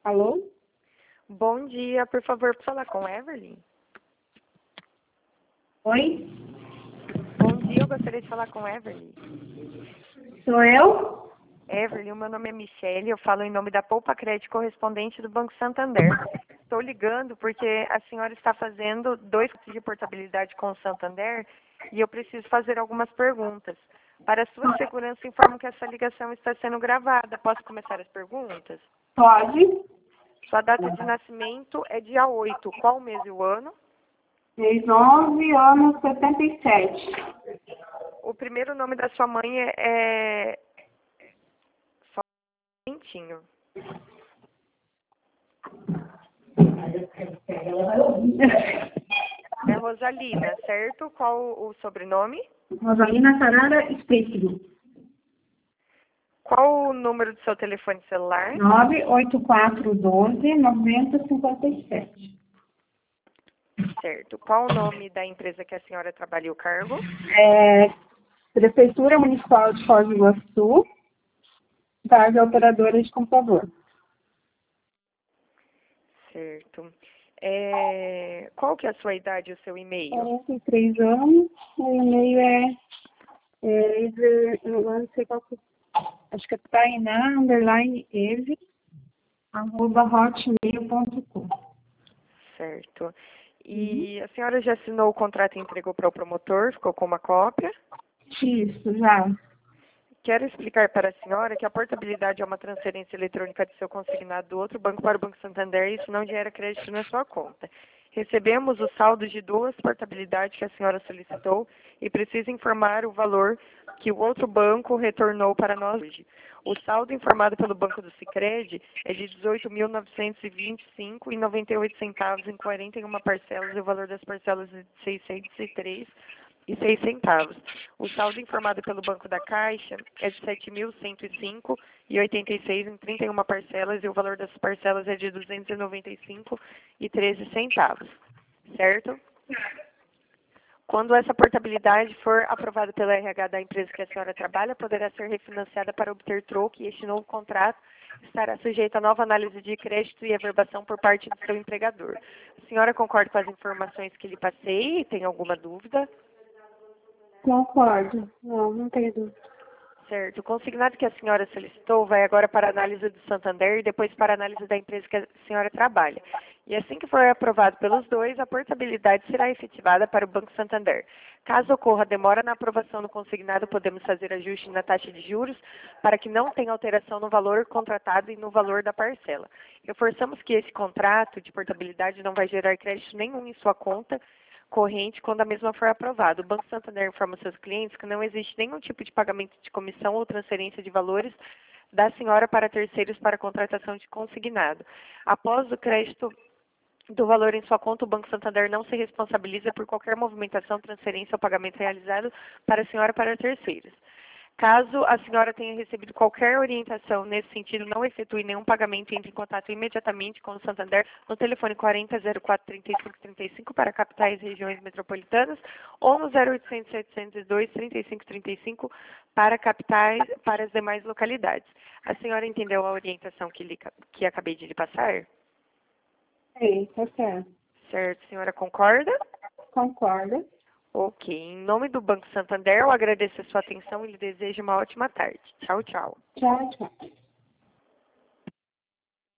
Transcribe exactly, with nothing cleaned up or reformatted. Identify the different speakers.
Speaker 1: Alô?
Speaker 2: Bom dia, por favor, por falar com Everly.
Speaker 1: Oi?
Speaker 2: Bom dia, eu gostaria de falar com Everly.
Speaker 1: Sou eu?
Speaker 2: Everly, o meu nome é Michele, eu falo em nome da Poupa Crédito correspondente do Banco Santander. Estou ligando porque a senhora está fazendo dois tipos de portabilidade com o Santander e eu preciso fazer algumas perguntas. Para sua segurança, informo que essa ligação está sendo gravada. Posso começar as perguntas?
Speaker 1: Pode.
Speaker 2: Sua data de nascimento é dia oito. Qual o mês e o ano?
Speaker 1: Fez onze anos, setenta e sete.
Speaker 2: O primeiro nome da sua mãe é... é- Só um momentinho. É Rosalina, certo? Qual o sobrenome?
Speaker 1: Rosalina Sarara Esprícigo.
Speaker 2: Qual o número do seu telefone celular?
Speaker 1: nove oito quatro um dois, nove zero cinco sete.
Speaker 2: Certo. Qual o nome da empresa que a senhora trabalha e o cargo?
Speaker 1: É, Prefeitura Municipal de Foz do Iguaçu, Tarde Operadora de Computador.
Speaker 2: Certo. É, Qual que é a sua idade e o seu e-mail?
Speaker 1: quarenta e três anos, o e-mail é, é Ever- eu não sei qual que, acho que é Tainá, underline, Eve, arroba hotmail ponto com.
Speaker 2: Certo. E a senhora já assinou o contrato e entregou para o promotor? Ficou com uma cópia?
Speaker 1: Isso, já.
Speaker 2: Quero explicar para a senhora que a portabilidade é uma transferência eletrônica de seu consignado do outro banco para o Banco Santander e isso não gera crédito na sua conta. Recebemos o saldo de duas portabilidades que a senhora solicitou e precisa informar o valor que o outro banco retornou para nós hoje. O saldo informado pelo Banco do Sicredi é de dezoito mil novecentos e vinte e cinco reais e noventa e oito centavos em quarenta e uma parcelas e o valor das parcelas é de seiscentos e três reais e seis centavos. O saldo informado pelo Banco da Caixa é de sete mil cento e cinco reais e oitenta e seis centavos em trinta e uma parcelas e o valor das parcelas é de duzentos e noventa e cinco reais e treze centavos. Certo? Quando essa portabilidade for aprovada pela R H da empresa que a senhora trabalha, poderá ser refinanciada para obter troco e este novo contrato estará sujeito a nova análise de crédito e averbação por parte do seu empregador. A senhora concorda com as informações que lhe passei? Tem alguma dúvida?
Speaker 1: Concordo. Não, não tenho dúvida.
Speaker 2: Certo. O consignado que a senhora solicitou vai agora para a análise do Santander e depois para a análise da empresa que a senhora trabalha. E assim que for aprovado pelos dois, a portabilidade será efetivada para o Banco Santander. Caso ocorra demora na aprovação do consignado, podemos fazer ajuste na taxa de juros para que não tenha alteração no valor contratado e no valor da parcela. Reforçamos que esse contrato de portabilidade não vai gerar crédito nenhum em sua conta corrente quando a mesma for aprovada. O Banco Santander informa seus clientes que não existe nenhum tipo de pagamento de comissão ou transferência de valores da senhora para terceiros para contratação de consignado. Após o crédito do valor em sua conta, o Banco Santander não se responsabiliza por qualquer movimentação, transferência ou pagamento realizado para a senhora para terceiros. Caso a senhora tenha recebido qualquer orientação nesse sentido, não efetue nenhum pagamento e entre em contato imediatamente com o Santander no telefone quarenta, zero quatro, trinta e cinco, trinta e cinco para capitais e regiões metropolitanas ou no zero oitocentos, setecentos e dois, trinta e cinco, trinta e cinco para capitais, para as demais localidades. A senhora entendeu a orientação que, lhe, que acabei de lhe passar?
Speaker 1: Sim, tá certo.
Speaker 2: Certo, a senhora concorda?
Speaker 1: Concordo.
Speaker 2: Ok. Em nome do Banco Santander, eu agradeço a sua atenção e lhe desejo uma ótima tarde. Tchau, tchau.
Speaker 1: Tchau, tchau.